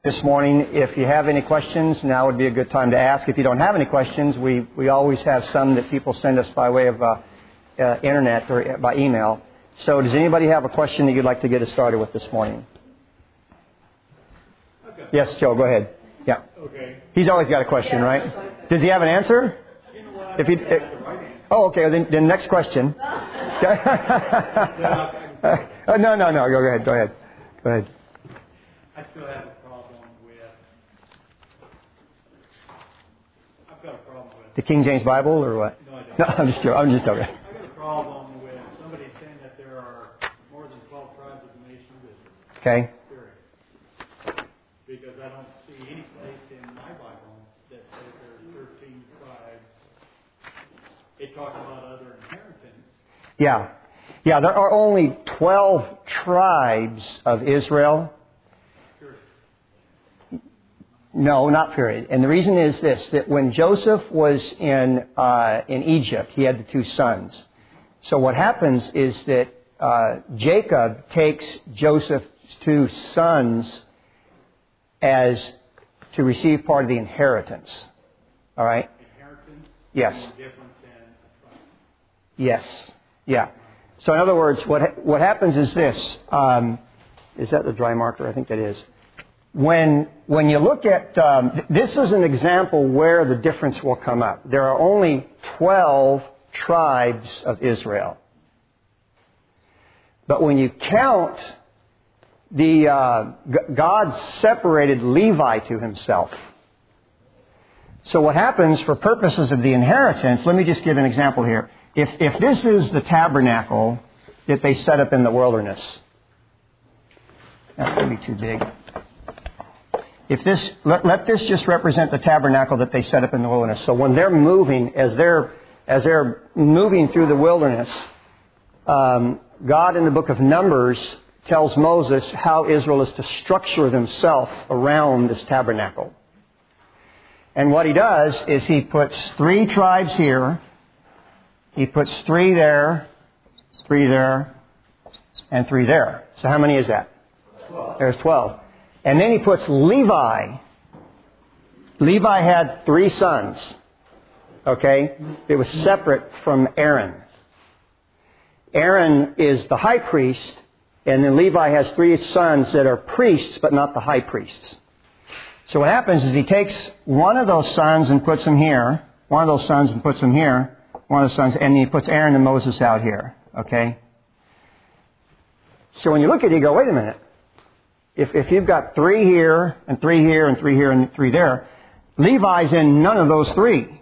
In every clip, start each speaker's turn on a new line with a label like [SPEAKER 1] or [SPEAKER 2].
[SPEAKER 1] This morning. If you have any questions, now would be a good time to ask. If you don't have any questions, we always have some that people send us by way of internet or by email. So does anybody have a question that you'd like to get us started with this morning?
[SPEAKER 2] Okay.
[SPEAKER 1] Yes, Joe, go ahead. Yeah.
[SPEAKER 2] Okay.
[SPEAKER 1] He's always got a question, right? Does he have an answer?
[SPEAKER 2] You know what?
[SPEAKER 1] If he, oh, okay. Then next question. No. Go ahead.
[SPEAKER 2] I still have a problem with. I've got a problem with.
[SPEAKER 1] The King James Bible or what?
[SPEAKER 2] No, I don't.
[SPEAKER 1] No, I'm just joking.
[SPEAKER 2] I've got a problem with somebody saying that there are more than 12 tribes of the nation of Israel.
[SPEAKER 1] Okay.
[SPEAKER 2] Period. Because I don't see any place in my Bible that says there's 13 tribes. It talks about other inheritance.
[SPEAKER 1] Yeah. Yeah, there are only 12 tribes of Israel. No, not period. And the reason is this, that when Joseph was in Egypt, he had the two sons. So what happens is that Jacob takes Joseph's two sons as to receive part of the inheritance. All right?
[SPEAKER 2] Inheritance?
[SPEAKER 1] Yes.
[SPEAKER 2] Is different than a tribe.
[SPEAKER 1] Yes. Yeah. So in other words, what happens is this. Is that the dry marker? I think that is. When you look at, this is an example where the difference will come up. There are only 12 tribes of Israel. But when you count, God separated Levi to himself. So what happens for purposes of the inheritance, let me just give an example here. If this is the tabernacle that they set up in the wilderness, that's going to be too big. If this, let this just represent the tabernacle that they set up in the wilderness. So when they're moving, as they're moving through the wilderness, God in the book of Numbers tells Moses how Israel is to structure themselves around this tabernacle. And what he does is he puts 3 tribes here, he puts 3 there, 3 there, and 3 there. So how many is that?
[SPEAKER 2] 12.
[SPEAKER 1] There's 12. And then he puts Levi. Levi had 3 sons. Okay? It was separate from Aaron. Aaron is the high priest, and then Levi has 3 sons that are priests, but not the high priests. So what happens is he takes one of those sons and puts him here, one of those sons and puts him here, one of the sons, and he puts Aaron and Moses out here. Okay? So when you look at it, you go, wait a minute. If you've got 3 here, and 3 here, and 3 here, and 3 there, Levi's in none of those 3.
[SPEAKER 2] Because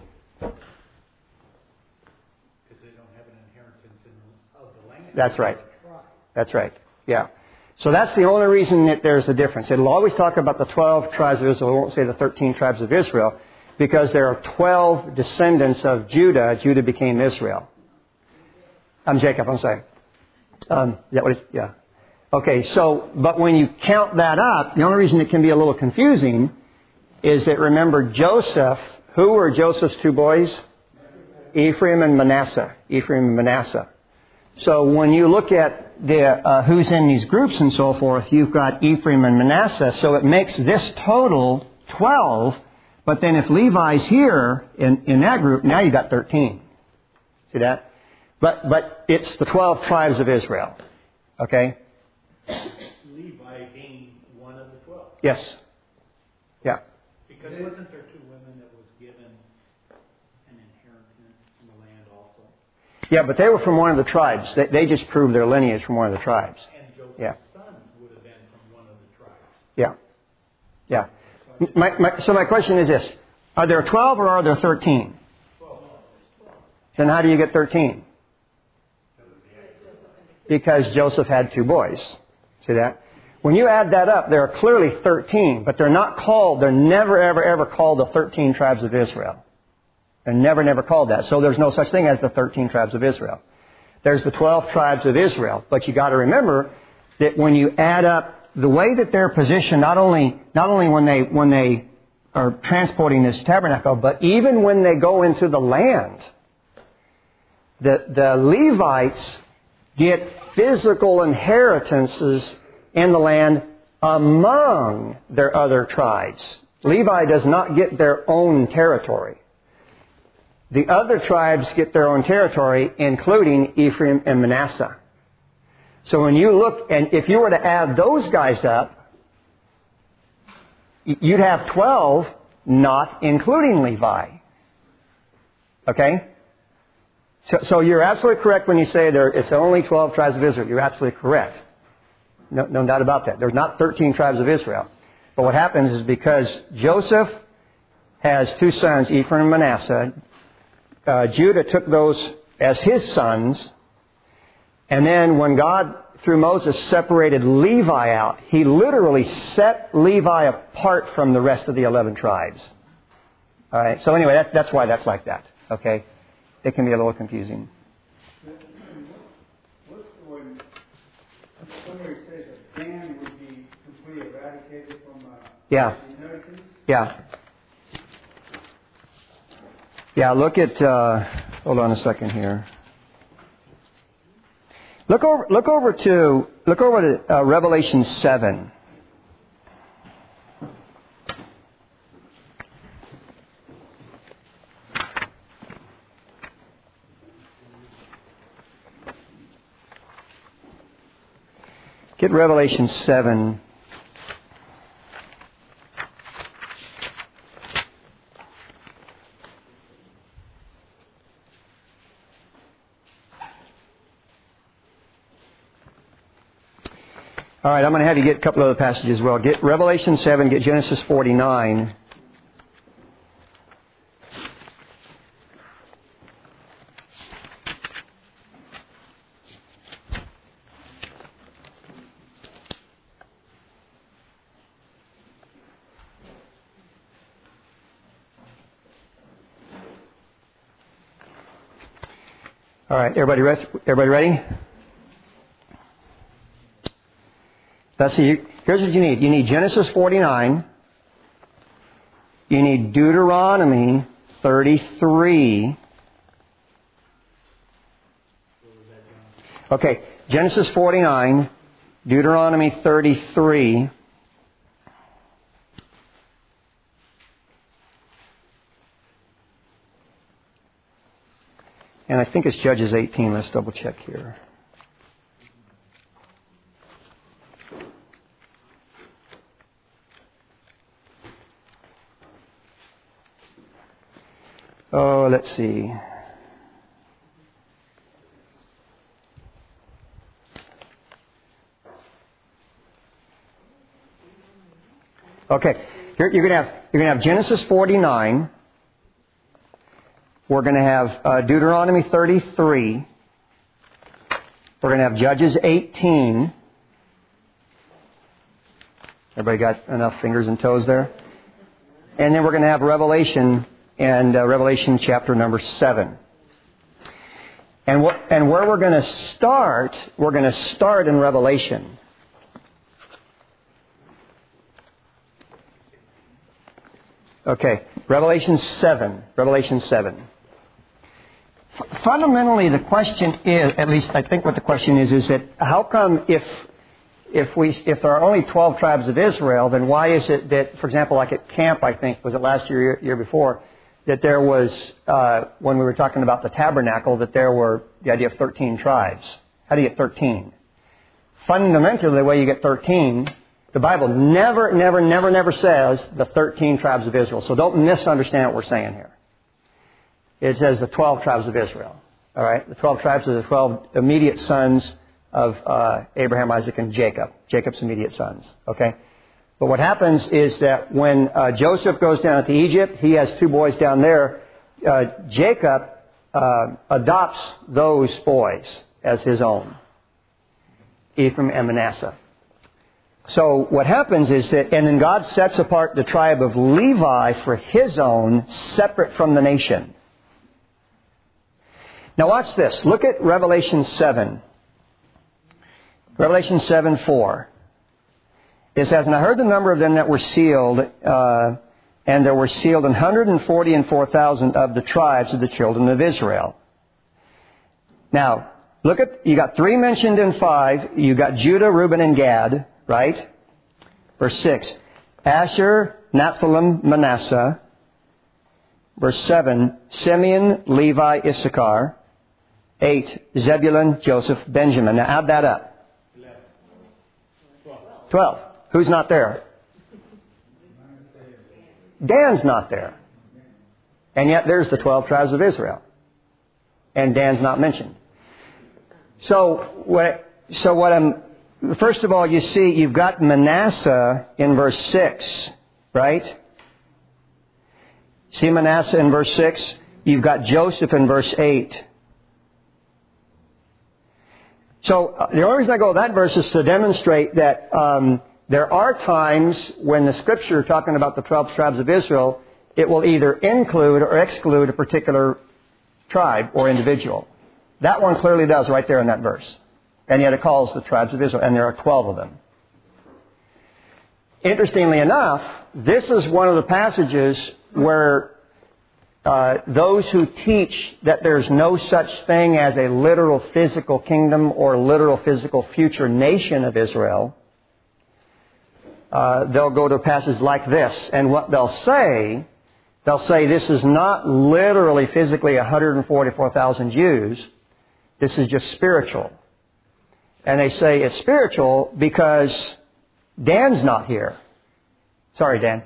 [SPEAKER 2] they don't have an inheritance of the land.
[SPEAKER 1] That's right. That's right. Yeah. So that's the only reason that there's a difference. It'll always talk about the 12 tribes of Israel. It won't say the 13 tribes of Israel, because there are 12 descendants of Judah. Judah became Israel. Jacob, I'm sorry. Yeah. Okay, so, but when you count that up, the only reason it can be a little confusing is that, remember, Joseph, who were Joseph's 2 boys? Ephraim and Manasseh. So when you look at the who's in these groups and so forth, you've got Ephraim and Manasseh, so it makes this total 12, but then if Levi's here in that group, now you've got 13. See that? But it's the 12 tribes of Israel. Okay?
[SPEAKER 2] Levi being one of the 12.
[SPEAKER 1] Yes. Yeah.
[SPEAKER 2] Because wasn't there 2 women that was given an inheritance in the land also?
[SPEAKER 1] Yeah, but they were from one of the tribes. They just proved their lineage from one of the tribes.
[SPEAKER 2] And Joseph's sons would have been from one of the tribes.
[SPEAKER 1] Yeah. So my question is this. Are there 12 or are there 13?
[SPEAKER 2] 12.
[SPEAKER 1] Then how do you get 13? Because Joseph had 2 boys. See that? When you add that up, there are clearly 13, but they're never, ever called the 13 tribes of Israel. They're never called that. So there's no such thing as the 13 tribes of Israel. There's the 12 tribes of Israel. But you got to remember that when you add up the way that they're positioned, not only when they are transporting this tabernacle, but even when they go into the land, the Levites get physical inheritances in the land among their other tribes. Levi does not get their own territory. The other tribes get their own territory, including Ephraim and Manasseh. So when you look, and if you were to add those guys up, you'd have 12, not including Levi. Okay? So you're absolutely correct when you say it's only 12 tribes of Israel. You're absolutely correct. No doubt about that. There's not 13 tribes of Israel. But what happens is because Joseph has two sons, Ephraim and Manasseh, Judah took those as his sons. And then when God, through Moses, separated Levi out, He literally set Levi apart from the rest of the 11 tribes. All right. So anyway, that's why that's like that. Okay. It can be a little confusing.
[SPEAKER 3] What's the one? Somebody says that Dan would be completely eradicated from the inheritance?
[SPEAKER 1] Yeah. Yeah, look at, hold on a second here. Look over to Revelation 7. Get Revelation 7. All right, I'm going to have you get a couple other passages as well. Get Revelation 7, get Genesis 49. All right, everybody ready? Let's see. Here's what you need. You need Genesis 49. You need Deuteronomy 33. Okay, Genesis 49, Deuteronomy 33. And I think it's Judges 18. Let's double check here. Oh, let's see. Okay, you're going to have Genesis 49. We're going to have Deuteronomy 33. We're going to have Judges 18. Everybody got enough fingers and toes there? And then we're going to have Revelation and Revelation chapter number 7. And where we're going to start in Revelation. Okay, Revelation 7. Fundamentally, the question is, at least I think what the question is that how come if there are only 12 tribes of Israel, then why is it that, for example, like at camp, I think, was it last year before, that there was, when we were talking about the tabernacle, that there were the idea of 13 tribes. How do you get 13? Fundamentally, the way you get 13, the Bible never says the 13 tribes of Israel. So don't misunderstand what we're saying here. It says the 12 tribes of Israel. All right? The 12 tribes are the 12 immediate sons of Abraham, Isaac, and Jacob. Jacob's immediate sons. Okay? But what happens is that when Joseph goes down to Egypt, he has two boys down there. Jacob adopts those boys as his own, Ephraim and Manasseh. So what happens is that, and then God sets apart the tribe of Levi for His own, separate from the nation. Now watch this. Look at Revelation 7. Revelation 7:4. It says, "And I heard the number of them that were sealed, and there were sealed 144,000 of the tribes of the children of Israel." Now, look at, you got 3 mentioned in 5. You got Judah, Reuben, and Gad, right? Verse 6. Asher, Naphtali, Manasseh. Verse 7. Simeon, Levi, Issachar. 8. Zebulun, Joseph, Benjamin. Now add that up. 12. Who's not there? Dan's not there. And yet there's the 12 tribes of Israel. And Dan's not mentioned. First of all, you see, you've got Manasseh in verse 6, right? See Manasseh in verse 6? You've got Joseph in verse 8. So the only reason I go with that verse is to demonstrate that there are times when the Scripture, talking about the 12 tribes of Israel, it will either include or exclude a particular tribe or individual. That one clearly does right there in that verse. And yet it calls the tribes of Israel, and there are 12 of them. Interestingly enough, this is one of the passages where those who teach that there's no such thing as a literal physical kingdom or literal physical future nation of Israel, they'll go to a passage like this. And what they'll say this is not literally physically 144,000 Jews. This is just spiritual. And they say it's spiritual because Dan's not here. Sorry, Dan.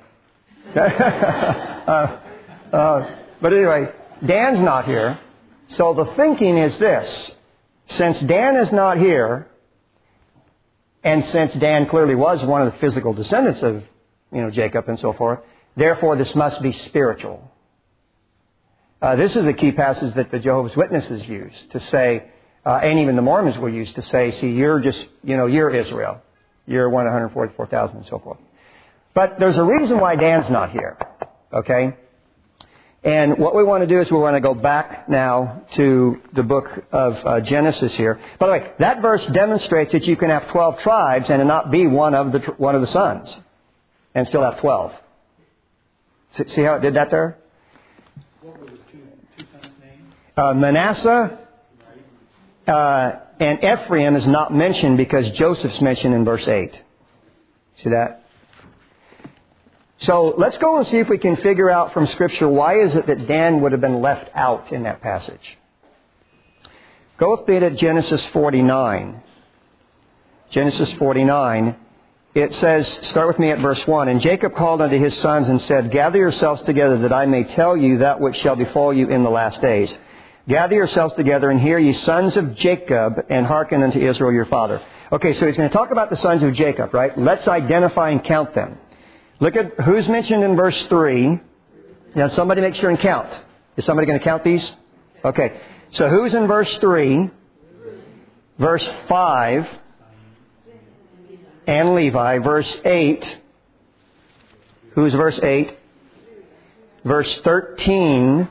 [SPEAKER 1] But anyway, Dan's not here. So the thinking is this. Since Dan is not here, and since Dan clearly was one of the physical descendants of, Jacob and so forth, therefore this must be spiritual. This is a key passage that the Jehovah's Witnesses use to say, and even the Mormons will use to say, see, you're just, you're Israel. You're 144,000 and so forth. But there's a reason why Dan's not here. Okay? And what we want to do is we want to go back now to the book of Genesis here. By the way, that verse demonstrates that you can have 12 tribes and not be one of the sons, and still have 12. See how it did that there?
[SPEAKER 2] What were the two sons' names?
[SPEAKER 1] Manasseh and Ephraim is not mentioned because Joseph's mentioned in verse 8. See that? So let's go and see if we can figure out from Scripture why is it that Dan would have been left out in that passage. Go with me to Genesis 49. Genesis 49. It says, start with me at verse 1. And Jacob called unto his sons and said, Gather yourselves together that I may tell you that which shall befall you in the last days. Gather yourselves together and hear, ye sons of Jacob, and hearken unto Israel your father. Okay, so he's going to talk about the sons of Jacob, right? Let's identify and count them. Look at who's mentioned in verse 3. Now, somebody make sure and count. Is somebody going to count these? Okay. So who's in verse 3? Verse 5. And Levi. Verse 8. Who's verse 8? Verse 13.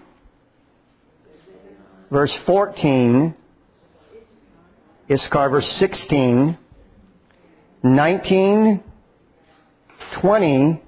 [SPEAKER 1] Verse 14. Issachar. Verse 16. 19. 20,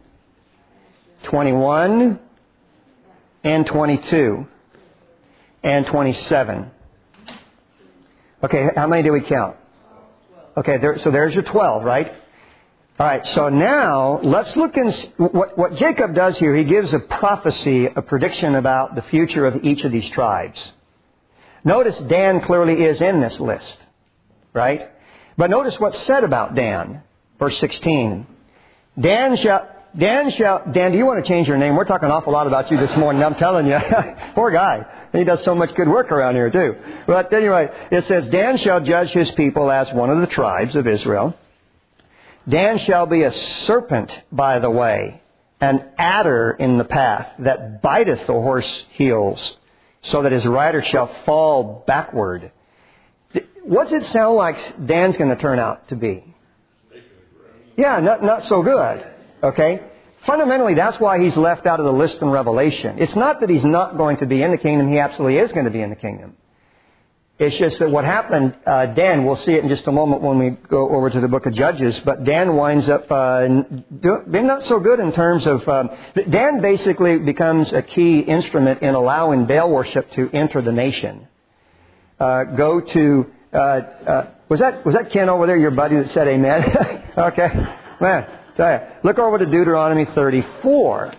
[SPEAKER 1] 21, and 22, and 27. Okay, how many do we count? Okay, so there's your 12, right? All right, so now let's look and what Jacob does here. He gives a prophecy, a prediction about the future of each of these tribes. Notice Dan clearly is in this list, right? But notice what's said about Dan, verse 16. Dan, do you want to change your name? We're talking an awful lot about you this morning, I'm telling you. Poor guy. He does so much good work around here, too. But anyway, it says, Dan shall judge his people as one of the tribes of Israel. Dan shall be a serpent by the way, an adder in the path, that biteth the horse heels, so that his rider shall fall backward. What does it sound like Dan's going to turn out to be? Yeah, not so good. Okay? Fundamentally, that's why he's left out of the list in Revelation. It's not that he's not going to be in the kingdom. He absolutely is going to be in the kingdom. It's just that what happened, Dan, we'll see it in just a moment when we go over to the book of Judges, but Dan winds up being not so good in terms of... Dan basically becomes a key instrument in allowing Baal worship to enter the nation. Go to... Was that Ken over there, your buddy that said amen? Okay. Man, Look over to Deuteronomy 34.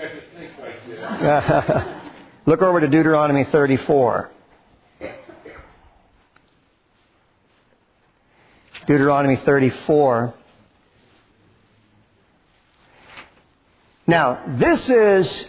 [SPEAKER 1] Look over to Deuteronomy 34. Deuteronomy 34. Now, this is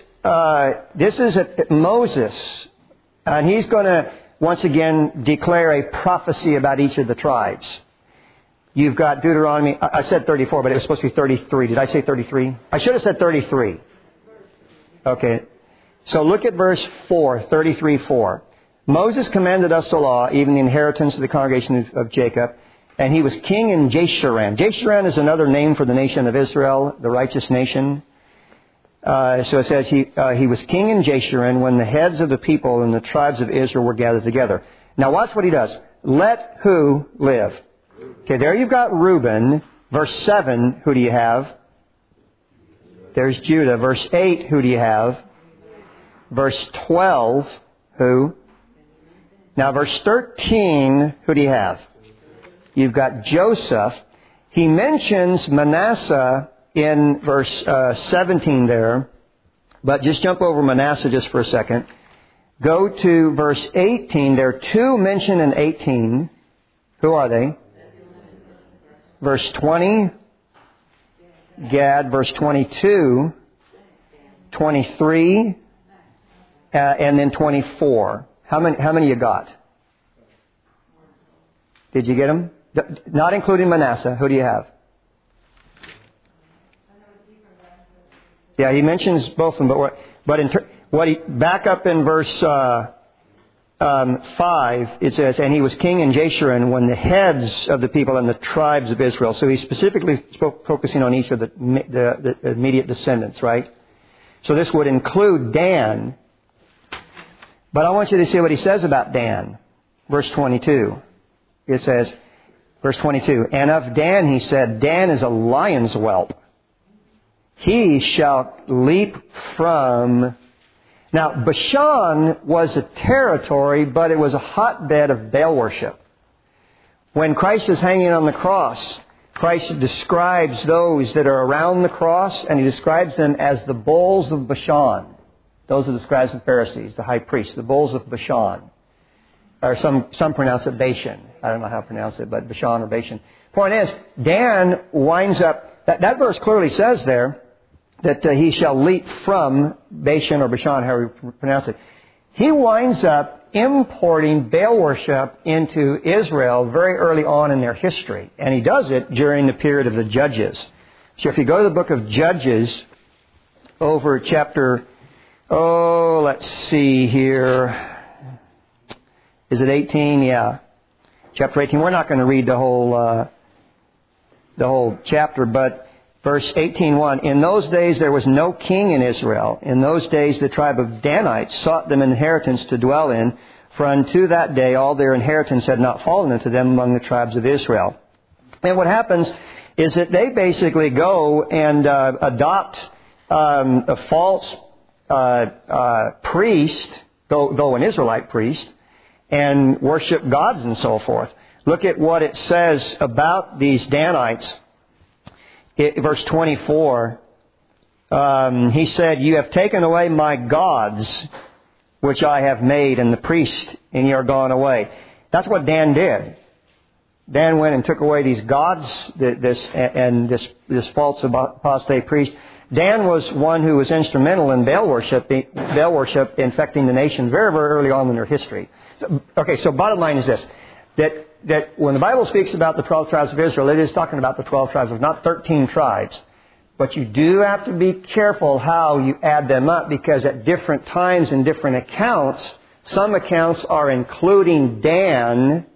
[SPEAKER 1] Moses, and he's going to once again declare a prophecy about each of the tribes. You've got Deuteronomy. I said 34, but it was supposed to be 33. Did I say 33? I should have said 33. Okay. So look at verse 4, 33:4. Moses commanded us the law, even the inheritance of the congregation of Jacob, and he was king in Jeshurun. Jeshurun is another name for the nation of Israel, the righteous nation. So it says he was king in Jeshurun when the heads of the people and the tribes of Israel were gathered together. Now watch what he does. Let who live? Okay, there you've got Reuben. Verse 7, who do you have? There's Judah. Verse 8, who do you have? Verse 12, who? Now verse 13, who do you have? You've got Joseph. He mentions Manasseh in verse 17 there. But just jump over Manasseh just for a second. Go to verse 18. There are two mentioned in 18. Who are they? Verse 20, Gad. Verse 22, 23, and then 24. How many you got? Did you get them? Not including Manasseh. Who do you have? Yeah, he mentions both of them, but back up in verse 5, it says, and he was king in Jeshurun when the heads of the people and the tribes of Israel. So he's specifically focusing on each of the immediate descendants, right? So this would include Dan. But I want you to see what he says about Dan. Verse 22. It says, verse 22, and of Dan he said, Dan is a lion's whelp. He shall leap from... Now, Bashan was a territory, but it was a hotbed of Baal worship. When Christ is hanging on the cross, Christ describes those that are around the cross, and He describes them as the bulls of Bashan. Those are the scribes and Pharisees, the high priests, the bulls of Bashan. Or some pronounce it Bashan. I don't know how to pronounce it, but Bashan or Bashan. Point is, Dan winds up... That verse clearly says there that he shall leap from Bashan or Bashan, however you pronounce it. He winds up importing Baal worship into Israel very early on in their history. And he does it during the period of the Judges. So if you go to the book of Judges, over chapter... let's see here. Is it 18? Yeah. Chapter 18. We're not going to read the whole chapter, but verse 18:1. In those days there was no king in Israel. In those days the tribe of Danites sought them an inheritance to dwell in, for unto that day all their inheritance had not fallen unto them among the tribes of Israel. And what happens is that they basically go and adopt a false priest, though an Israelite priest, and worship gods and so forth. Look at what it says about these Danites. Verse 24, he said, you have taken away my gods, which I have made, and the priest, and ye are gone away. That's what Dan did. Dan went and took away these gods, this false apostate priest. Dan was one who was instrumental in Baal worship infecting the nation very, very early on in their history. So bottom line is this, that when the Bible speaks about the 12 tribes of Israel, it is talking about the 12 tribes of not 13 tribes. But you do have to be careful how you add them up, because at different times in different accounts, some accounts are including Dan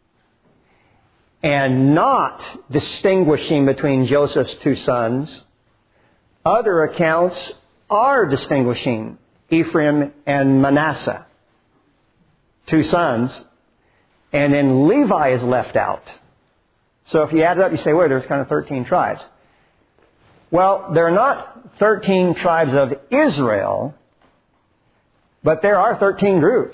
[SPEAKER 1] and not distinguishing between Joseph's two sons. Other accounts are distinguishing Ephraim and Manasseh, two sons. And then Levi is left out. So if you add it up, you say, well, there's kind of 13 tribes. Well, there are not 13 tribes of Israel, but there are 13 groups.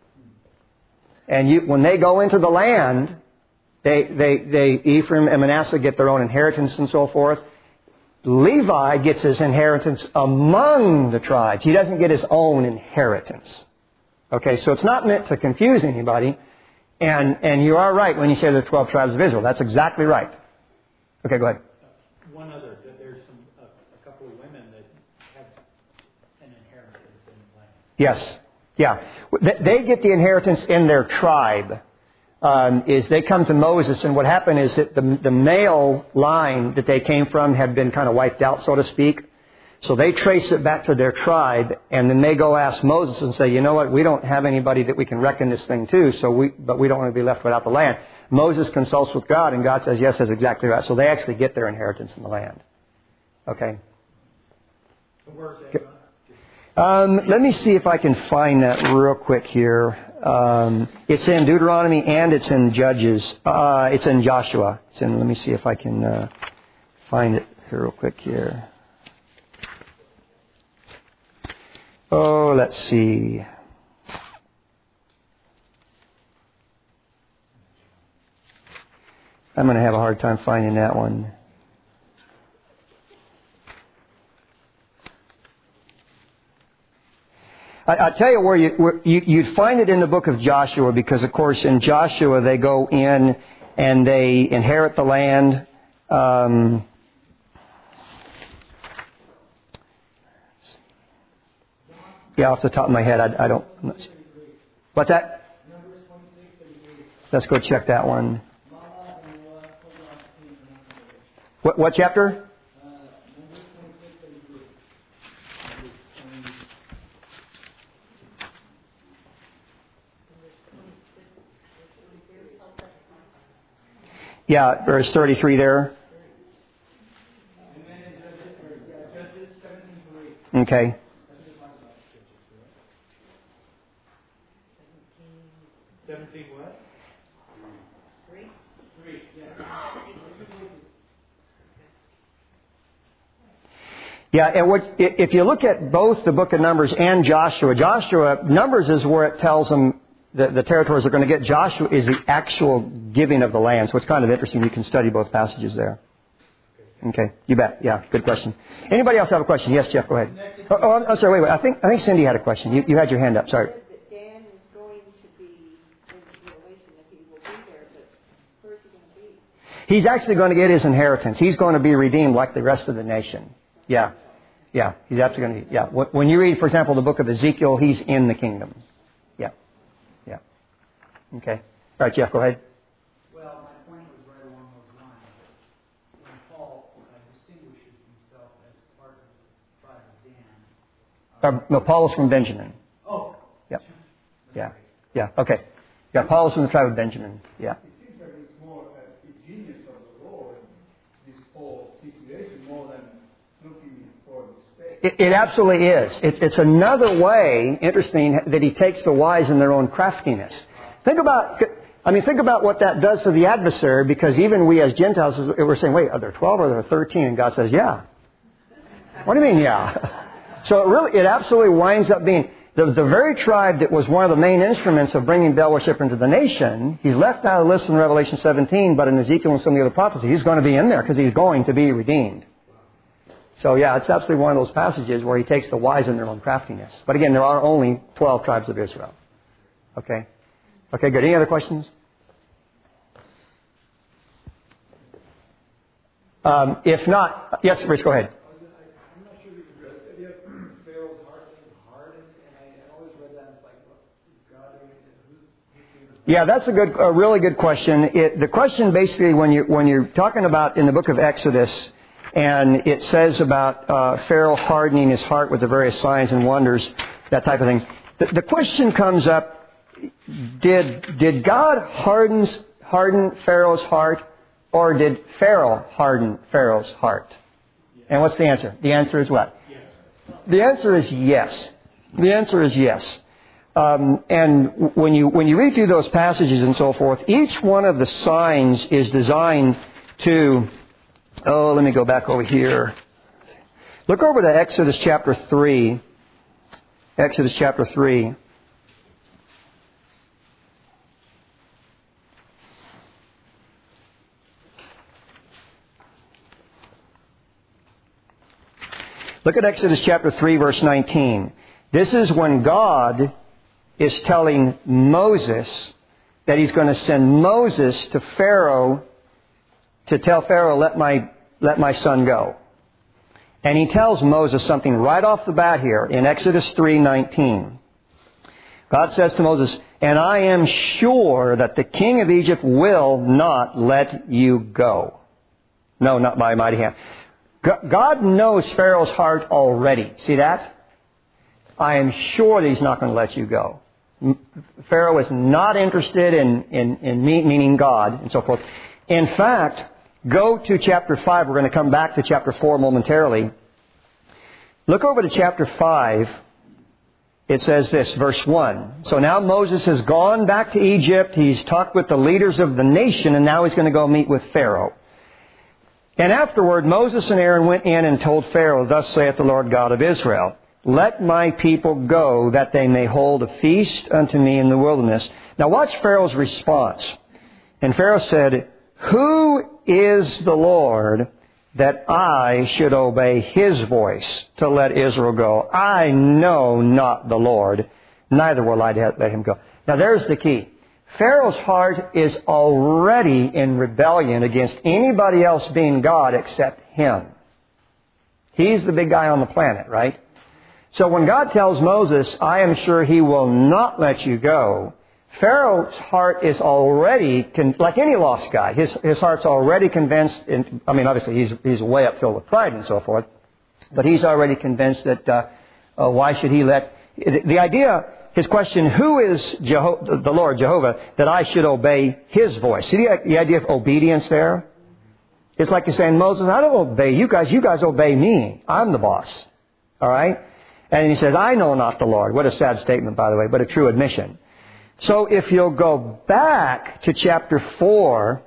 [SPEAKER 1] And when they go into the land, they Ephraim and Manasseh get their own inheritance and so forth. Levi gets his inheritance among the tribes. He doesn't get his own inheritance. Okay, so it's not meant to confuse anybody. And you are right when you say the 12 tribes of Israel. That's exactly right. Okay, go ahead.
[SPEAKER 2] One other, there's a couple of women that have an inheritance in the land.
[SPEAKER 1] Yes. Yeah. They get the inheritance in their tribe. Is they come to Moses, and what happened is that the male line that they came from had been kind of wiped out, so to speak. So they trace it back to their tribe, and then they go ask Moses and say, you know what, we don't have anybody that we can reckon this thing to, but we don't want to be left without the land. Moses consults with God, and God says, yes, that's exactly right. So they actually get their inheritance in the land. Okay.
[SPEAKER 2] Where's that?
[SPEAKER 1] Let me see if I can find that real quick here. It's in Deuteronomy and it's in Judges. It's in Joshua. Let me see if I can find it here real quick here. Oh, let's see. I'm going to have a hard time finding that one. I'll tell you where you'd find it in the book of Joshua, because, of course, in Joshua they go in and they inherit the land. Yeah, off the top of my head, I don't. What's that? Let's go check that one. What chapter? Yeah, verse 33 there. Okay.
[SPEAKER 2] What? 3.
[SPEAKER 1] Yeah, and if you look at both the book of Numbers and Joshua, Numbers is where it tells them the territories are going to get. Joshua is the actual giving of the land. So it's kind of interesting. You can study both passages there. Okay, you bet. Yeah, good question. Anybody else have a question? Yes, Jeff, go ahead. I'm sorry, wait. I think Cindy had a question. You had your hand up. Sorry. He's actually going to get his inheritance. He's going to be redeemed like the rest of the nation. Yeah. He's actually going to be. Yeah. When you read, for example, the book of Ezekiel, he's in the kingdom. Yeah. Okay. All right, Jeff, go ahead.
[SPEAKER 3] Well, my point was right along those lines. When Paul distinguishes himself as part of the tribe of Dan.
[SPEAKER 1] No, Paul is from Benjamin.
[SPEAKER 3] Oh.
[SPEAKER 1] Yeah. Okay. Yeah, Paul is from the tribe of Benjamin. Yeah. It absolutely is. It's another way, interesting, that he takes the wise in their own craftiness. Think about what that does to the adversary, because even we as Gentiles, we're saying, wait, are there 12 or are there 13? And God says, yeah. What do you mean, yeah? So it absolutely winds up being the very tribe that was one of the main instruments of bringing Baal worship into the nation. He's left out of the list in Revelation 17, but in Ezekiel and some of the other prophecies, he's going to be in there because he's going to be redeemed. So yeah, it's absolutely one of those passages where he takes the wise in their own craftiness. But again, there are only 12 tribes of Israel. Okay, good. Any other questions? If not, yes, Rich, go ahead.
[SPEAKER 4] I'm not sure you addressed the idea of Pharaoh's heart being hardened, and I always read that as like, who's God doing it?
[SPEAKER 1] Yeah, that's a really good question. The question basically, when you're talking about in the book of Exodus, and it says about Pharaoh hardening his heart with the various signs and wonders, that type of thing. The question comes up, did God harden Pharaoh's heart, or did Pharaoh harden Pharaoh's heart? And what's the answer? The answer is what?
[SPEAKER 2] Yes.
[SPEAKER 1] The answer is yes. The answer is yes. And when you read through those passages and so forth, each one of the signs is designed to... Oh, let me go back over here. Look over to Exodus chapter 3. Exodus chapter 3. Look at Exodus chapter 3, verse 19. This is when God is telling Moses that He's going to send Moses to Pharaoh to tell Pharaoh, let my son go. And He tells Moses something right off the bat here in Exodus 3:19. God says to Moses, and I am sure that the king of Egypt will not let you go. No, not by mighty hand. God knows Pharaoh's heart already. See that? I am sure that He's not going to let you go. Pharaoh is not interested in me, meaning God, and so forth. In fact, go to chapter 5. We're going to come back to chapter 4 momentarily. Look over to chapter 5. It says this, verse 1. So now Moses has gone back to Egypt. He's talked with the leaders of the nation, and now he's going to go meet with Pharaoh. And afterward, Moses and Aaron went in and told Pharaoh, thus saith the Lord God of Israel, let my people go, that they may hold a feast unto me in the wilderness. Now watch Pharaoh's response. And Pharaoh said, who is the Lord that I should obey His voice to let Israel go? I know not the Lord, neither will I let him go. Now there's the key. Pharaoh's heart is already in rebellion against anybody else being God except him. He's the big guy on the planet, right? So when God tells Moses, I am sure He will not let you go, Pharaoh's heart is already, like any lost guy, his heart's already convinced, obviously he's way up filled with pride and so forth, but he's already convinced that why should he let... The idea, his question, who is the Lord, Jehovah, that I should obey His voice? See the idea of obedience there? It's like you're saying, Moses, I don't obey you guys obey me. I'm the boss. All right? And he says, I know not the Lord. What a sad statement, by the way, but a true admission. So if you'll go back to chapter 4,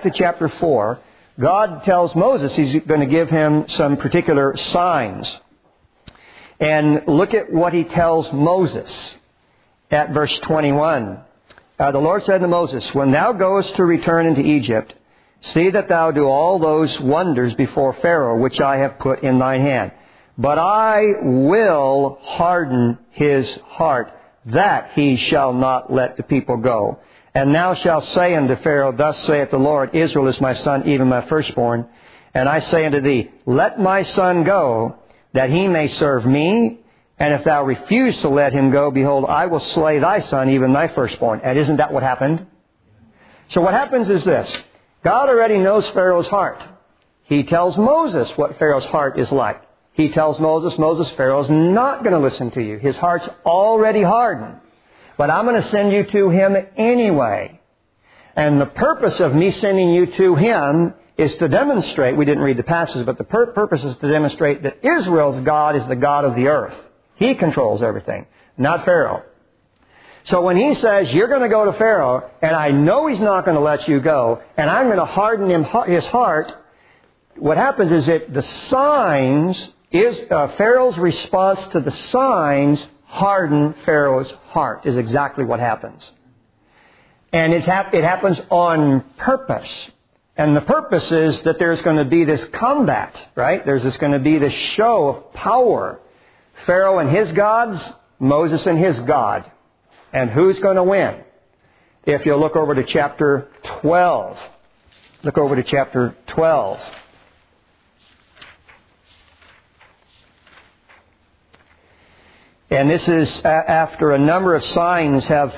[SPEAKER 1] God tells Moses He's going to give him some particular signs. And look at what He tells Moses at verse 21. The Lord said to Moses, when thou goest to return into Egypt, see that thou do all those wonders before Pharaoh, which I have put in thine hand. But I will harden his heart, that he shall not let the people go. And thou shalt say unto Pharaoh, thus saith the Lord, Israel is my son, even my firstborn. And I say unto thee, let my son go, that he may serve me. And if thou refuse to let him go, behold, I will slay thy son, even thy firstborn. And isn't that what happened? So what happens is this. God already knows Pharaoh's heart. He tells Moses what Pharaoh's heart is like. He tells Moses, Pharaoh's not going to listen to you. His heart's already hardened. But I'm going to send you to him anyway. And the purpose of me sending you to him is to demonstrate, we didn't read the passage, but the purpose is to demonstrate that Israel's God is the God of the earth. He controls everything, not Pharaoh. So when he says, you're going to go to Pharaoh, and I know he's not going to let you go, and I'm going to harden his heart, what happens is that the signs... Pharaoh's response to the signs harden Pharaoh's heart is exactly what happens. And it happens on purpose. And the purpose is that there's going to be this combat, right? There's going to be this show of power. Pharaoh and his gods, Moses and his God. And who's going to win? If you'll look over to chapter 12. Look over to chapter 12. And this is after a number of signs have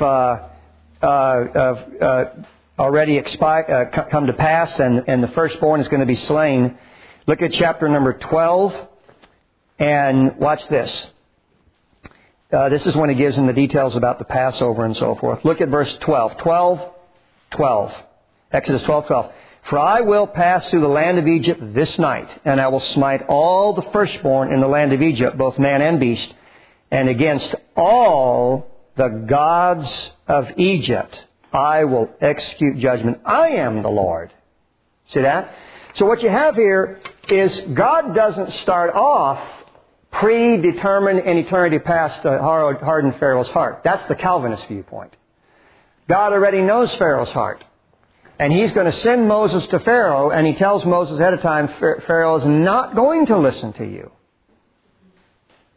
[SPEAKER 1] already come to pass, and the firstborn is going to be slain. Look at chapter number 12, and watch this. This is when it gives them the details about the Passover and so forth. Look at verse 12. 12. Exodus 12:12. For I will pass through the land of Egypt this night, and I will smite all the firstborn in the land of Egypt, both man and beast, and against all the gods of Egypt I will execute judgment. I am the Lord. See that? So what you have here is God doesn't start off predetermined in eternity past to harden Pharaoh's heart. That's the Calvinist viewpoint. God already knows Pharaoh's heart. And He's going to send Moses to Pharaoh, and He tells Moses ahead of time, Pharaoh is not going to listen to you.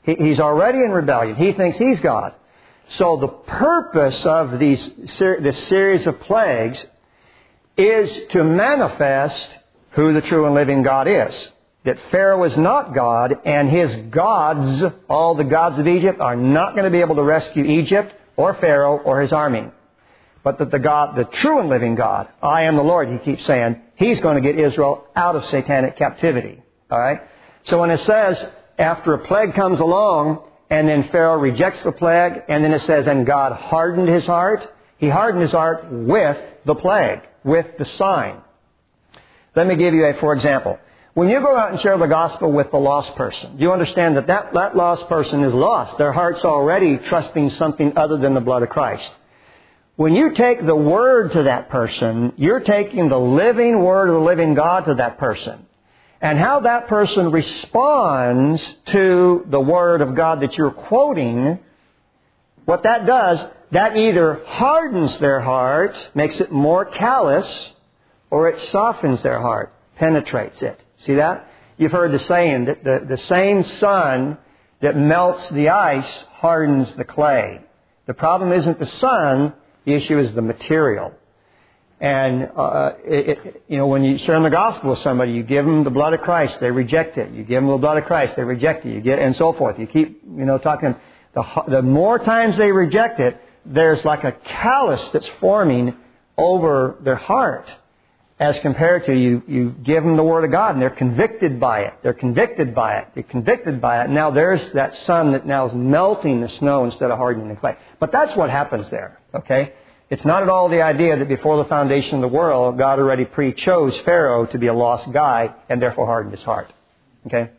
[SPEAKER 1] He's already in rebellion. He thinks he's God. So the purpose of this series of plagues is to manifest who the true and living God is. That Pharaoh is not God, and his gods, all the gods of Egypt, are not going to be able to rescue Egypt or Pharaoh or his army. But that the true and living God, I am the Lord, he keeps saying, he's going to get Israel out of satanic captivity. All right? So when it says, after a plague comes along, and then Pharaoh rejects the plague, and then it says, and God hardened his heart, he hardened his heart with the plague, with the sign. Let me give you for example. When you go out and share the gospel with the lost person, do you understand that lost person is lost? Their heart's already trusting something other than the blood of Christ. When you take the word to that person, you're taking the living word of the living God to that person. And how that person responds to the word of God that you're quoting, what that does, that either hardens their heart, makes it more callous, or it softens their heart, penetrates it. See that? You've heard the saying that the same sun that melts the ice hardens the clay. The problem isn't the sun, the issue is the material. And, when you share the gospel with somebody, you give them the blood of Christ, they reject it. You give them the blood of Christ, they reject it. And so forth. You keep, talking. The more times they reject it, there's like a callus that's forming over their heart. As compared to you give them the Word of God and they're convicted by it. They're convicted by it. They're convicted by it. Now there's that sun that now is melting the snow instead of hardening the clay. But that's what happens there. Okay? It's not at all the idea that before the foundation of the world, God already pre-chose Pharaoh to be a lost guy and therefore hardened his heart. Okay?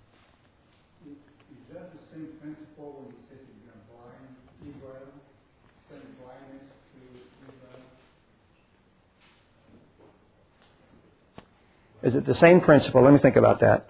[SPEAKER 3] Is that the same principle when he says he's going to blind Israel, send blindness to Israel?
[SPEAKER 1] Is it the same principle? Let me think about that.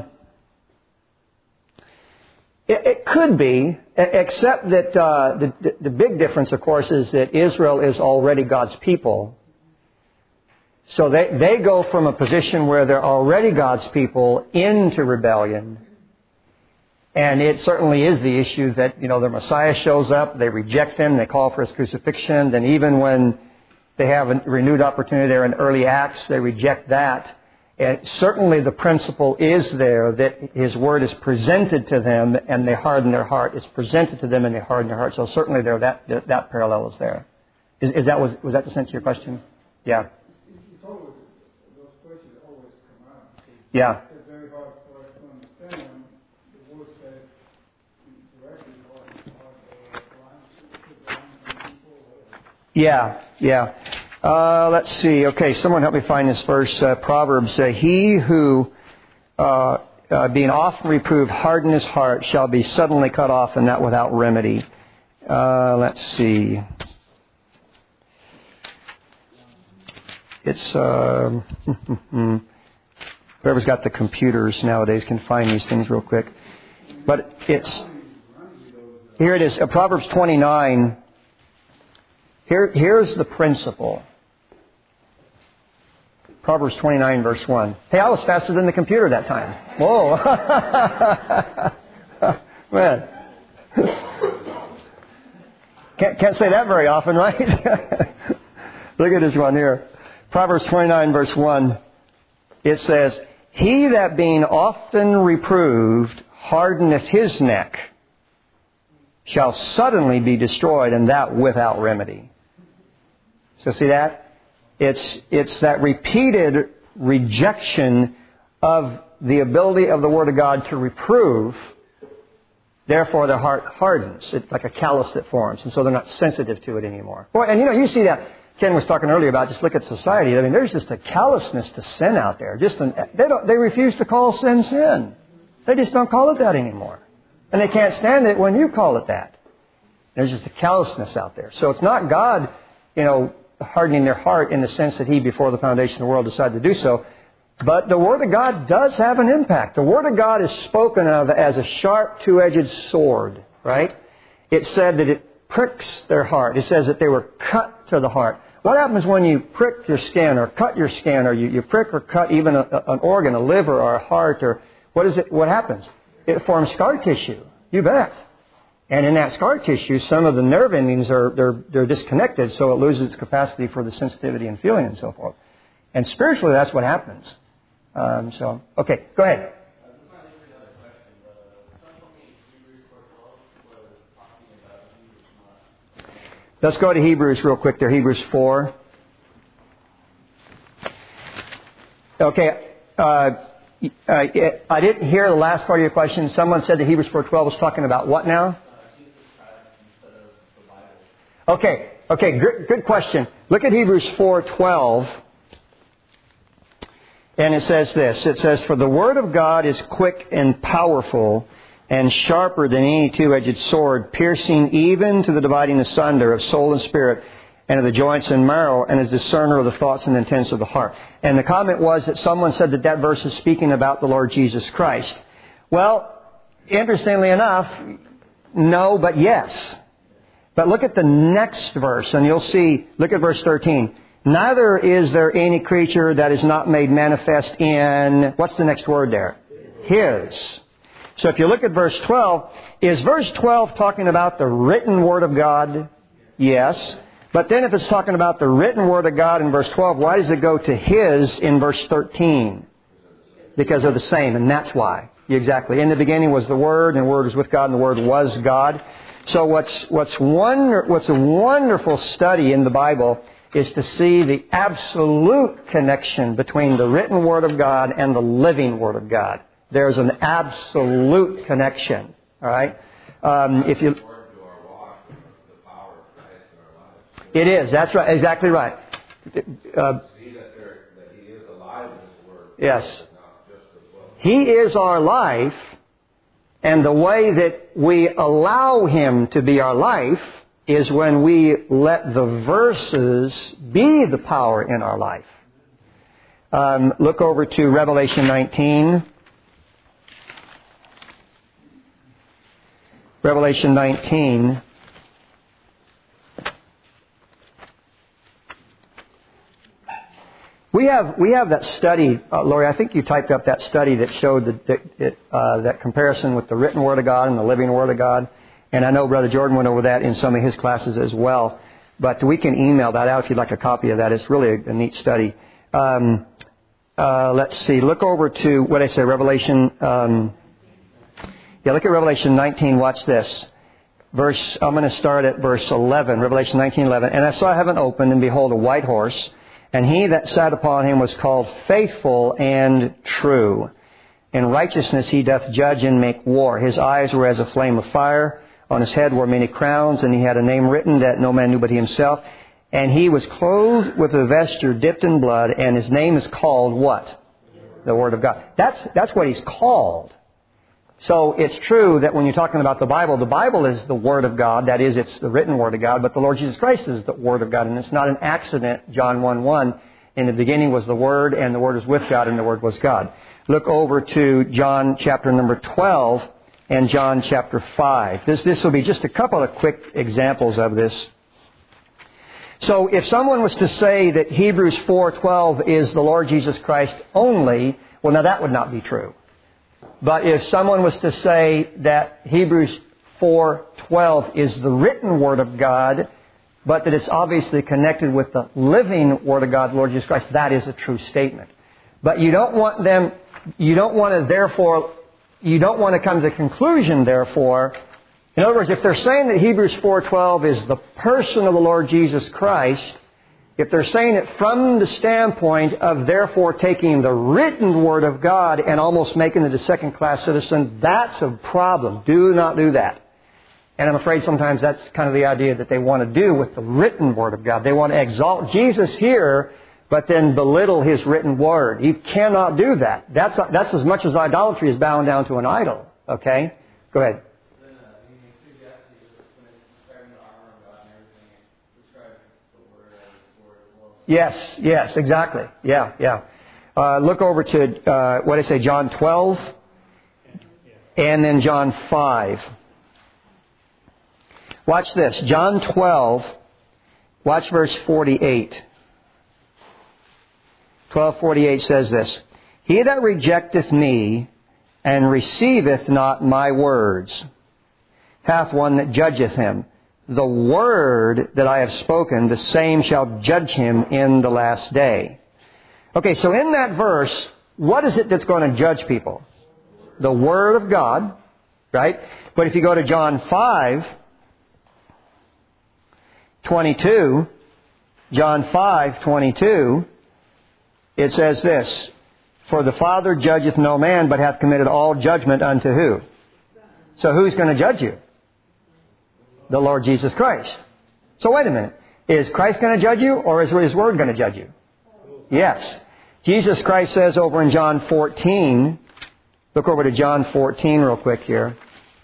[SPEAKER 1] It could be, except that the big difference, of course, is that Israel is already God's people. So they go from a position where they're already God's people into rebellion. And it certainly is the issue that, their Messiah shows up, they reject him, they call for his crucifixion. Then even when they have a renewed opportunity there in early Acts, they reject that. And certainly the principle is there that His Word is presented to them and they harden their heart. It's presented to them and they harden their heart. So certainly that parallel is there. Was that the sense of your question? Yeah.
[SPEAKER 3] It's always, those questions always come up.
[SPEAKER 1] Yeah.
[SPEAKER 3] It's very hard for us to understand when the Word says directly
[SPEAKER 1] Yeah. Let's see. Okay, someone help me find this verse. Proverbs. He who, being often reproved, harden his heart, shall be suddenly cut off, and that without remedy. Let's see. It's whoever's got the computers nowadays can find these things real quick. But here it is. Proverbs 29. Here's the principle. Proverbs 29, verse 1. Hey, I was faster than the computer that time. Whoa. Man. Can't say that very often, right? Look at this one here. Proverbs 29, verse 1. It says, He that being often reproved hardeneth his neck shall suddenly be destroyed, and that without remedy. So see that? It's that repeated rejection of the ability of the Word of God to reprove. Therefore, their heart hardens. It's like a callus that forms, and so they're not sensitive to it anymore. Boy, and you see that. Ken was talking earlier about just look at society. I mean, there's just a callousness to sin out there. They refuse to call sin. They just don't call it that anymore, and they can't stand it when you call it that. There's just a callousness out there. So it's not God, hardening their heart in the sense that He, before the foundation of the world, decided to do so. But the Word of God does have an impact. The Word of God is spoken of as a sharp, two-edged sword, right? It said that it pricks their heart. It says that they were cut to the heart. What happens when you prick your skin or cut your skin or you prick or cut even an organ, a liver or a heart? Or what happens? It forms scar tissue. You bet. And in that scar tissue, some of the nerve endings they're disconnected, so it loses its capacity for the sensitivity and feeling and so forth. And spiritually, that's what happens. Okay, go ahead. Let's go to Hebrews real quick there, Hebrews 4. Okay, I didn't hear the last part of your question. Someone said that Hebrews 4:12 was talking about what now? Okay, good question. Look at Hebrews 4:12. And it says this. It says, "For the word of God is quick and powerful and sharper than any two-edged sword, piercing even to the dividing asunder of soul and spirit, and of the joints and marrow, and is discerner of the thoughts and intents of the heart." And the comment was that someone said that verse is speaking about the Lord Jesus Christ. Well, interestingly enough, no, but yes. But look at the next verse, and you'll see, look at verse 13. "Neither is there any creature that is not made manifest in," what's the next word there? His. So if you look at verse 12, is verse 12 talking about the written Word of God? Yes. But then if it's talking about the written Word of God in verse 12, why does it go to His in verse 13? Because they're the same, and that's why. Exactly. In the beginning was the Word, and the Word was with God, and the Word was God. So what's a wonderful study in the Bible is to see the absolute connection between the written Word of God and the living Word of God. There's an absolute connection. All right? If you, it is. That's right. Exactly right.
[SPEAKER 5] See that He is alive in His Word.
[SPEAKER 1] Yes.
[SPEAKER 5] Not just as well.
[SPEAKER 1] He is our life, and the way that we allow Him to be our life is when we let the verses be the power in our life. Look over to Revelation 19. Revelation 19. We have that study, Lori, I think you typed up that study that showed that comparison with the written Word of God and the living Word of God. And I know Brother Jordan went over that in some of his classes as well. But we can email that out if you'd like a copy of that. It's really a neat study. Let's see. Look over to, what did I say, Revelation. Look at Revelation 19. Watch this. I'm going to start at verse 11. Revelation 19:11. "And I saw heaven opened, and behold, a white horse. And he that sat upon him was called Faithful and True. In righteousness he doth judge and make war. His eyes were as a flame of fire. On his head were many crowns, and he had a name written that no man knew but he himself. And he was clothed with a vesture dipped in blood, and his name is called" what? The Word of God. That's what he's called. So it's true that when you're talking about the Bible is the Word of God. That is, it's the written Word of God. But the Lord Jesus Christ is the Word of God. And it's not an accident, John 1:1. "In the beginning was the Word, and the Word was with God, and the Word was God." Look over to John chapter number 12 and John chapter 5. This will be just a couple of quick examples of this. So if someone was to say that Hebrews 4:12 is the Lord Jesus Christ only, well, now that would not be true. But if someone was to say that Hebrews 4:12 is the written Word of God, but that it's obviously connected with the living Word of God, the Lord Jesus Christ, that is a true statement. But you don't want to come to the conclusion, therefore. In other words, if they're saying that Hebrews 4:12 is the person of the Lord Jesus Christ, if they're saying it from the standpoint of therefore taking the written Word of God and almost making it a second-class citizen, that's a problem. Do not do that. And I'm afraid sometimes that's kind of the idea that they want to do with the written Word of God. They want to exalt Jesus here, but then belittle His written Word. You cannot do that. That's as much as idolatry is bowing down to an idol. Okay? Go ahead. Yes, exactly. Yeah. Look over to, John 12 and then John 5. Watch this. John 12, watch verse 48. 12:48 says this, "He that rejecteth me and receiveth not my words hath one that judgeth him. The word that I have spoken, the same shall judge him in the last day. Okay, so in that verse, what is it that's going to judge people? The Word of God, right? But if you go to John 5:22, John 5:22, it says this, For the Father judgeth no man, but hath committed all judgment unto who? So who's going to judge you? The Lord Jesus Christ. So wait a minute. Is Christ going to judge you, or is His Word going to judge you? Yes. Jesus Christ says over in John 14, look over to John 14 real quick here.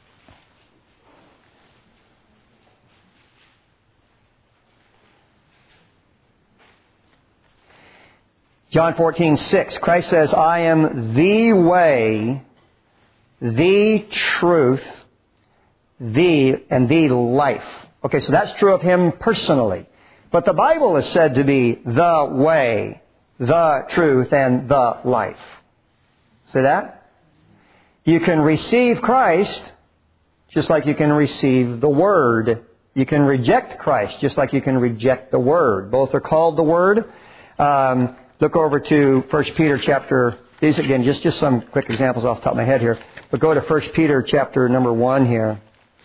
[SPEAKER 1] John 14:6, Christ says, I am the way, the truth, and the life. Okay, so that's true of Him personally. But the Bible is said to be the way, the truth, and the life. See that? You can receive Christ just like you can receive the Word. You can reject Christ just like you can reject the Word. Both are called the Word. Look over to 1 Peter chapter... These again, just some quick examples off the top of my head here. But go to 1 Peter chapter number 1 here.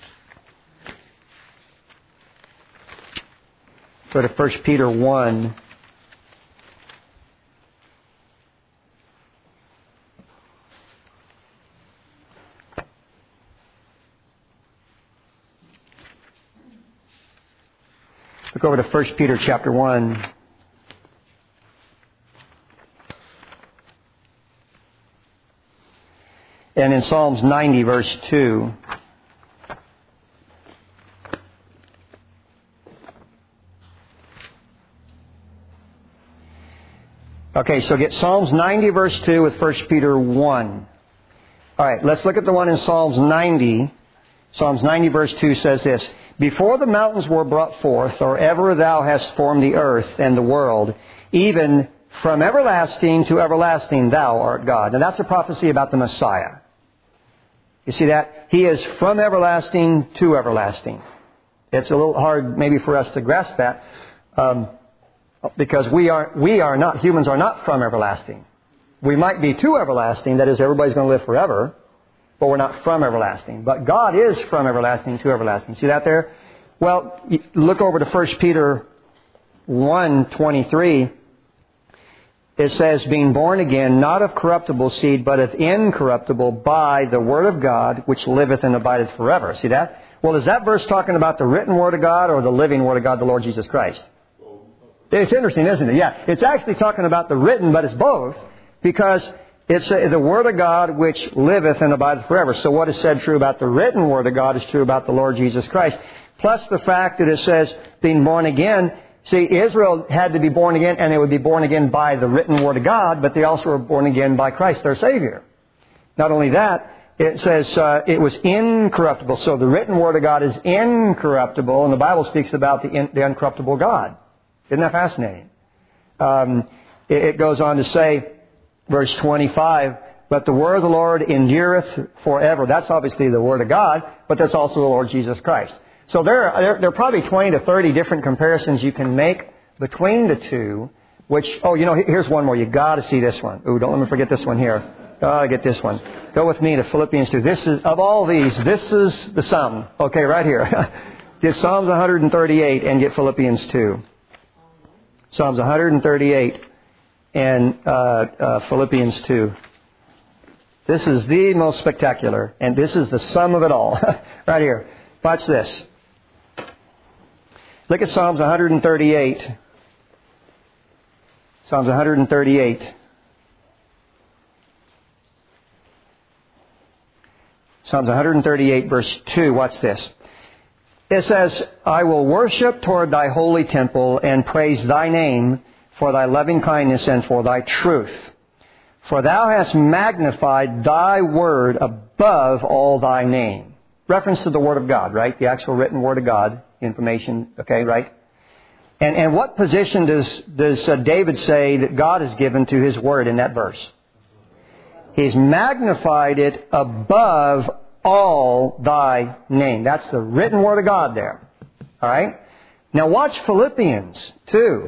[SPEAKER 1] Go to 1 Peter 1. Look over to 1 Peter chapter 1. And in Psalms 90, verse 2. Okay, so get Psalms 90, verse 2 with 1 Peter 1. All right, let's look at the one in Psalms 90. Psalms 90, verse 2 says this, Before the mountains were brought forth, or ever thou hast formed the earth and the world, even from everlasting to everlasting thou art God. Now that's a prophecy about the Messiah. You see that? He is from everlasting to everlasting. It's a little hard maybe for us to grasp that because humans are not from everlasting. We might be to everlasting, that is, everybody's going to live forever, but we're not from everlasting. But God is from everlasting to everlasting. See that there? Well, look over to 1 Peter 1:23. It says, being born again, not of corruptible seed, but of incorruptible, by the Word of God, which liveth and abideth forever. See that? Well, is that verse talking about the written Word of God or the living Word of God, the Lord Jesus Christ? It's interesting, isn't it? Yeah, it's actually talking about the written, but it's both, because it's the Word of God which liveth and abideth forever. So what is said true about the written Word of God is true about the Lord Jesus Christ. Plus the fact that it says, being born again. See, Israel had to be born again, and they would be born again by the written Word of God, but they also were born again by Christ, their Savior. Not only that, it says it was incorruptible. So the written Word of God is incorruptible, and the Bible speaks about the uncorruptible God. Isn't that fascinating? It goes on to say, verse 25, but the word of the Lord endureth forever. That's obviously the Word of God, but that's also the Lord Jesus Christ. So there are probably 20 to 30 different comparisons you can make between the two, which, here's one more. You've got to see this one. Ooh, don't let me forget this one here. Get this one. Go with me to Philippians 2. This is, of all these, this is the sum. Okay, right here. Get Psalms 138 and get Philippians 2. Psalms 138 and Philippians 2. This is the most spectacular, and this is the sum of it all. Right here. Watch this. Look at Psalms 138. Psalms 138. Psalms 138, verse 2. Watch this. It says, I will worship toward thy holy temple and praise thy name for thy loving kindness and for thy truth. For thou hast magnified thy word above all thy name. Reference to the Word of God, right? The actual written Word of God. Information, okay, right? And what position does David say that God has given to His Word in that verse? He's magnified it above all thy name. That's the written Word of God there. All right? Now watch Philippians 2.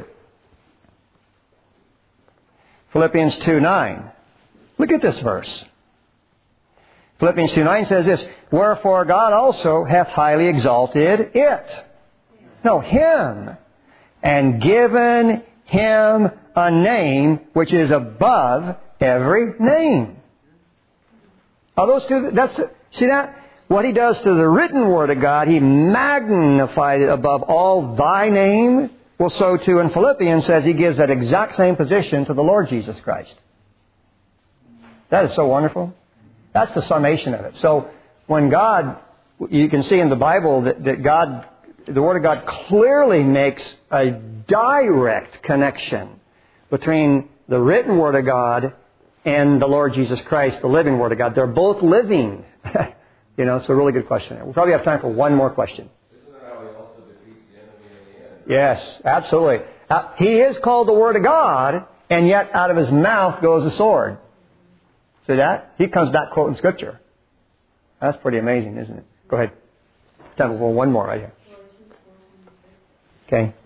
[SPEAKER 1] Philippians 2:9. Look at this verse. Philippians 2:9 says this, wherefore God also hath highly exalted it. No, Him. And given Him a name which is above every name. Are those two? See that? What He does to the written Word of God, He magnified it above all thy name. Well, so too in Philippians says He gives that exact same position to the Lord Jesus Christ. That is so wonderful. That's the summation of it. So when God, you can see in the Bible that God, the Word of God clearly makes a direct connection between the written Word of God and the Lord Jesus Christ, the living Word of God. They're both living. It's a really good question. We'll probably have time for one more question.
[SPEAKER 5] Isn't that how He also defeats the enemy in the end?
[SPEAKER 1] Yes, absolutely. He is called the Word of God, and yet out of His mouth goes a sword. See that? He comes back quoting Scripture. That's pretty amazing, isn't it? Go ahead. Time for one more right here. Okay.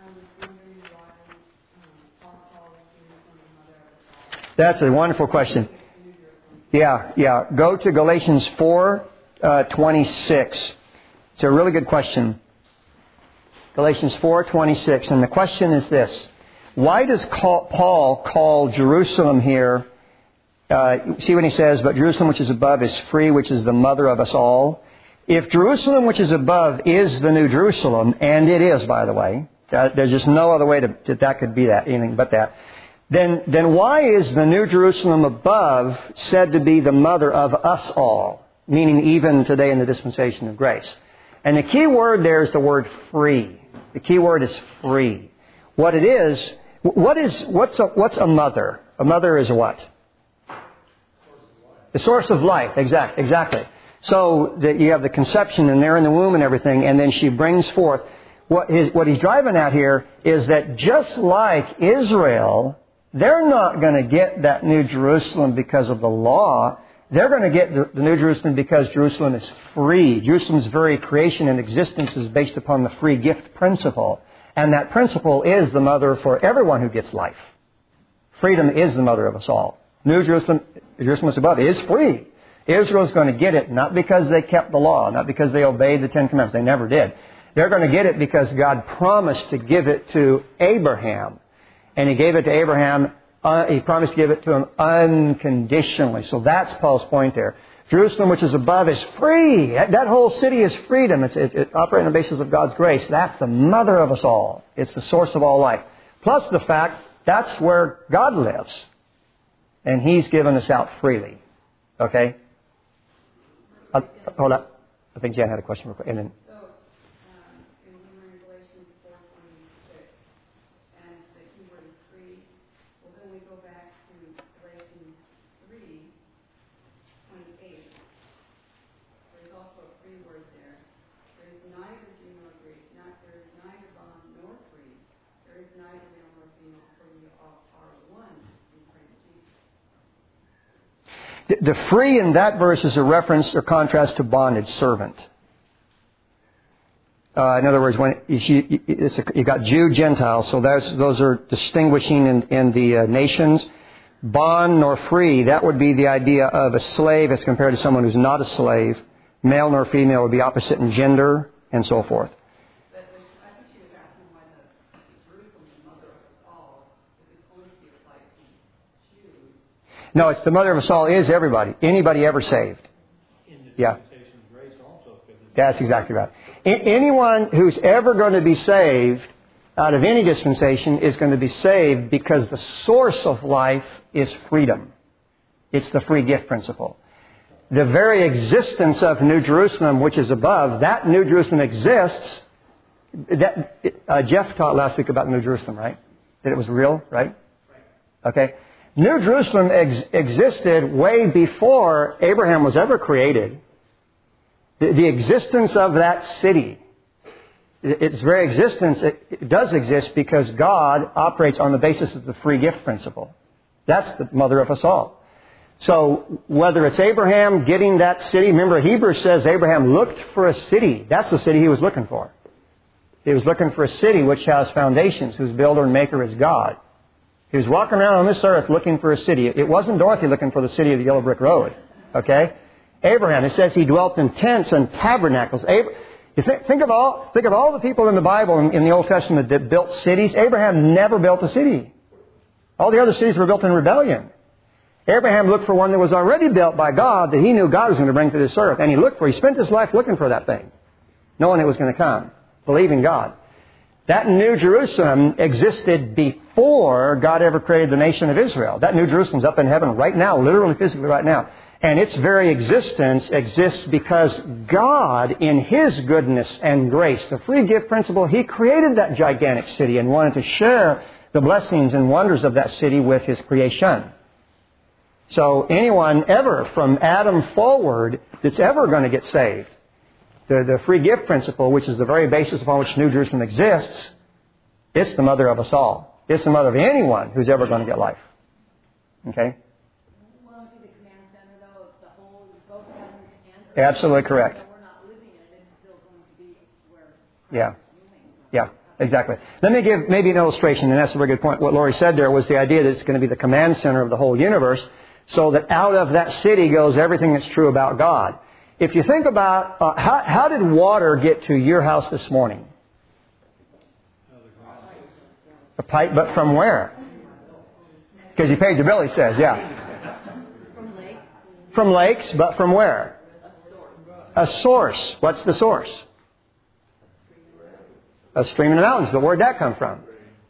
[SPEAKER 1] That's a wonderful question. Yeah. Go to Galatians 4:26. It's a really good question. Galatians 4:26. And the question is this. Why does Paul call Jerusalem here, see when he says, but Jerusalem which is above is free, which is the mother of us all. If Jerusalem which is above is the New Jerusalem, and it is, by the way, there's just no other way that could be that, anything but that, then why is the New Jerusalem above said to be the mother of us all, meaning even today in the dispensation of grace? And the key word there is the word free. The key word is free. What it is, what's a mother? A mother is a what? The source of life, exactly. So that you have the conception and they're in the womb and everything, and then she brings forth. What he's driving at here is that just like Israel, they're not going to get that New Jerusalem because of the law. They're going to get the New Jerusalem because Jerusalem is free. Jerusalem's very creation and existence is based upon the free gift principle. And that principle is the mother for everyone who gets life. Freedom is the mother of us all. New Jerusalem, Jerusalem is above, is free. Israel's going to get it not because they kept the law, not because they obeyed the Ten Commandments. They never did. They're going to get it because God promised to give it to Abraham. And He gave it to Abraham, He promised to give it to him unconditionally. So that's Paul's point there. Jerusalem, which is above, is free. That whole city is freedom. It's operating on the basis of God's grace. That's the mother of us all. It's the source of all life. Plus the fact that's where God lives. And He's given us out freely. Okay? Hold up. I think Jan had a question real quick. And then,
[SPEAKER 6] in Galatians 4:26, and the key word is free. Well, then we go back to Galatians 3:28. There's also a free word there. There is neither Jew nor Greek. There is neither bond nor free. There is neither male nor female, for we are one in Christ Jesus.
[SPEAKER 1] the free in that verse is a reference or contrast to bondage, servant. In other words, when you got Jew, Gentile, so those are distinguishing in the nations. Bond nor free, that would be the idea of a slave as compared to someone who's not a slave. Male nor female would be opposite in gender, and so forth.
[SPEAKER 6] But I think she was asking why the Jerusalem is the mother of us all, if it's only to be applied to Jews.
[SPEAKER 1] No, it's the mother of us all is everybody. Anybody ever saved. Yeah. That's exactly right. Anyone who's ever going to be saved out of any dispensation is going to be saved because the source of life is freedom. It's the free gift principle. The very existence of New Jerusalem, which is above, that New Jerusalem exists. Jeff taught last week about New Jerusalem, right? That it was real, right? Okay. New Jerusalem existed way before Abraham was ever created. The existence of that city, its very existence, it does exist because God operates on the basis of the free gift principle. That's the mother of us all. So whether it's Abraham getting that city, remember Hebrews says Abraham looked for a city. That's the city he was looking for. He was looking for a city which has foundations, whose builder and maker is God. He was walking around on this earth looking for a city. It wasn't Dorothy looking for the city of the Yellow Brick Road. Okay? Abraham, it says he dwelt in tents and tabernacles. Think of all the people in the Bible in the Old Testament that built cities. Abraham never built a city. All the other cities were built in rebellion. Abraham looked for one that was already built by God that he knew God was going to bring to this earth. And he spent his life looking for that thing, knowing it was going to come, believing God. That New Jerusalem existed before God ever created the nation of Israel. That New Jerusalem's up in heaven right now, literally, physically right now. And its very existence exists because God, in His goodness and grace, the free gift principle, He created that gigantic city and wanted to share the blessings and wonders of that city with His creation. So anyone ever from Adam forward that's ever going to get saved, the free gift principle, which is the very basis upon which New Jerusalem exists, it's the mother of us all. It's the mother of anyone who's ever going to get life. Okay?
[SPEAKER 6] Won't it be the command center, though, of the whole, both heaven and earth?
[SPEAKER 1] Absolutely correct.
[SPEAKER 6] So we're not living in it, it's still going to be where
[SPEAKER 1] Yeah. Yeah, exactly. Let me give maybe an illustration, and that's a very good point. What Lori said there was the idea that it's going to be the command center of the whole universe, so that out of that city goes everything that's true about God. If you think about, how did water get to your house this morning? A pipe, but from where? Because you paid your bill, he says, yeah. From lakes, but from where? A source. What's the source? A stream in the mountains. But where'd that come from?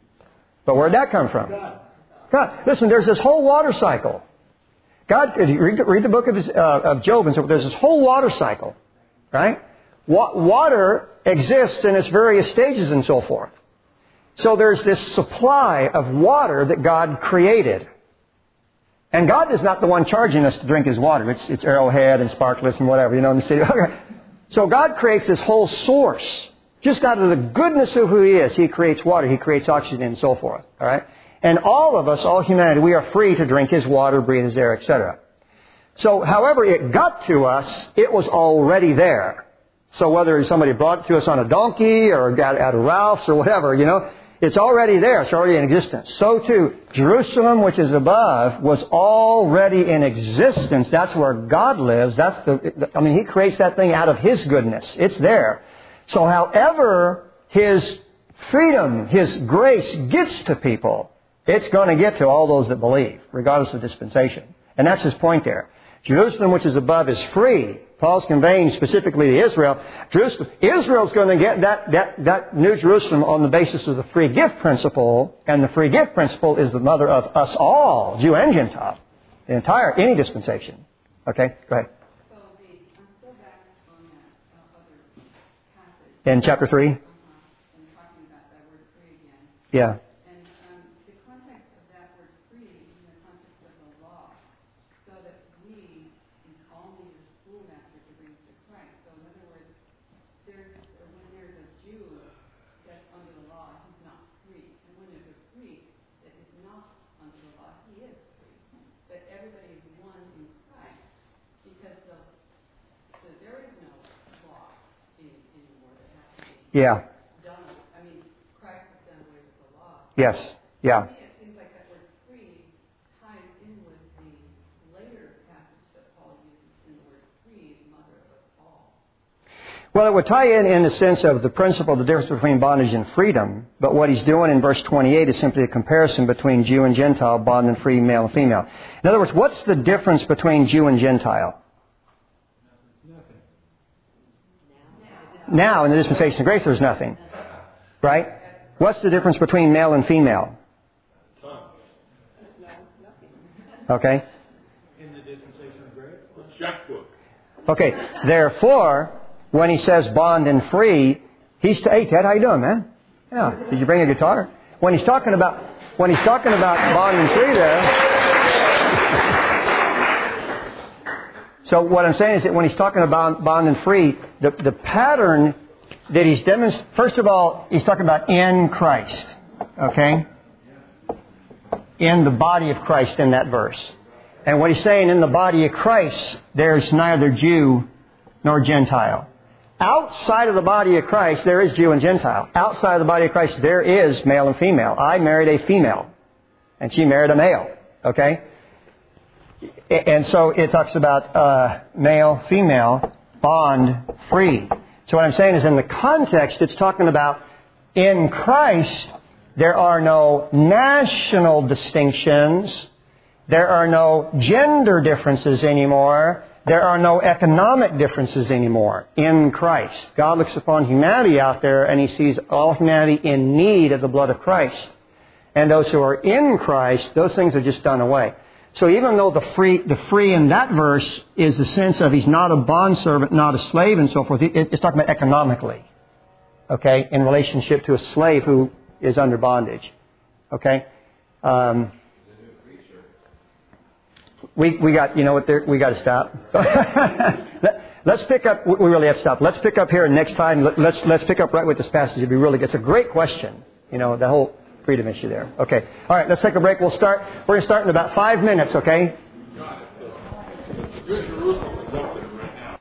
[SPEAKER 1] God. Listen, there's this whole water cycle. God, read the book of Job, and so there's this whole water cycle, right? Water exists in its various stages and so forth. So there's this supply of water that God created. And God is not the one charging us to drink His water. It's Arrowhead and Sparklets and whatever, in the city. Okay. So God creates this whole source. Just out of the goodness of who He is, He creates water, He creates oxygen and so forth. All right? And all of us, all humanity, we are free to drink His water, breathe His air, etc. So however it got to us, it was already there. So whether somebody brought it to us on a donkey or got it out of Ralph's or whatever, it's already there. It's already in existence. So too, Jerusalem, which is above, was already in existence. That's where God lives. He creates that thing out of His goodness. It's there. So however His freedom, His grace gets to people, it's going to get to all those that believe, regardless of dispensation. And that's His point there. Jerusalem, which is above, is free. Paul's conveying specifically to Israel. Israel's going to get that New Jerusalem on the basis of the free gift principle, and the free gift principle is the mother of us all, Jew and Gentile, any dispensation. Okay, go ahead.
[SPEAKER 6] So I'm still back on that other passage.
[SPEAKER 1] In chapter 3?
[SPEAKER 6] And talking about that word free again.
[SPEAKER 1] Yeah.
[SPEAKER 6] And the context of that word free is in the context of the law, so that we can all need a schoolmaster to bring us to Christ. So in other words, when there's a Jew that's under the law, he's not free. And when there's a Greek that is not under the law, he is free. But everybody is one in Christ, because there is no law anymore that has to be
[SPEAKER 1] Yeah.
[SPEAKER 6] done. Christ has done away with the law.
[SPEAKER 1] Yes. Yeah.
[SPEAKER 6] To me, it seems like that word free ties in with the later passage that Paul uses in the word free, mother of us all.
[SPEAKER 1] Well, it would tie in the sense of the principle, the difference between bondage and freedom. But what he's doing in verse 28 is simply a comparison between Jew and Gentile, bond and free, male and female. In other words, what's the difference between Jew and Gentile? Now, in the dispensation of grace, there's nothing. Right? What's the difference between male and female? Okay?
[SPEAKER 2] In the dispensation of grace?
[SPEAKER 5] Checkbook.
[SPEAKER 1] Okay. Therefore, when he says bond and free, hey Ted, how you doing, man? Yeah. Did you bring a guitar? When he's talking about bond and free there. So what I'm saying is that when he's talking about bond and free, the pattern that he's demonstrating, first of all, he's talking about in Christ. Okay? In the body of Christ in that verse. And what he's saying, in the body of Christ, there's neither Jew nor Gentile. Outside of the body of Christ, there is Jew and Gentile. Outside of the body of Christ, there is male and female. I married a female, and she married a male. Okay? And so it talks about male, female, bond, free. So what I'm saying is, in the context, it's talking about in Christ, there are no national distinctions. There are no gender differences anymore. There are no economic differences anymore in Christ. God looks upon humanity out there and He sees all humanity in need of the blood of Christ. And those who are in Christ, those things are just done away. So even though the free in that verse is the sense of he's not a bondservant, not a slave and so forth, it's talking about economically. Okay? In relationship to a slave who is under bondage. Okay? We got, you know what, we got to stop. Let's pick up, we really have to stop. Let's pick up here next time. Let's pick up right with this passage. It'd be really good. It's a great question. You know, the whole freedom issue there. Okay. All right, let's take a break. We're going to start in about 5 minutes, okay?
[SPEAKER 5] Good Jerusalem is up there.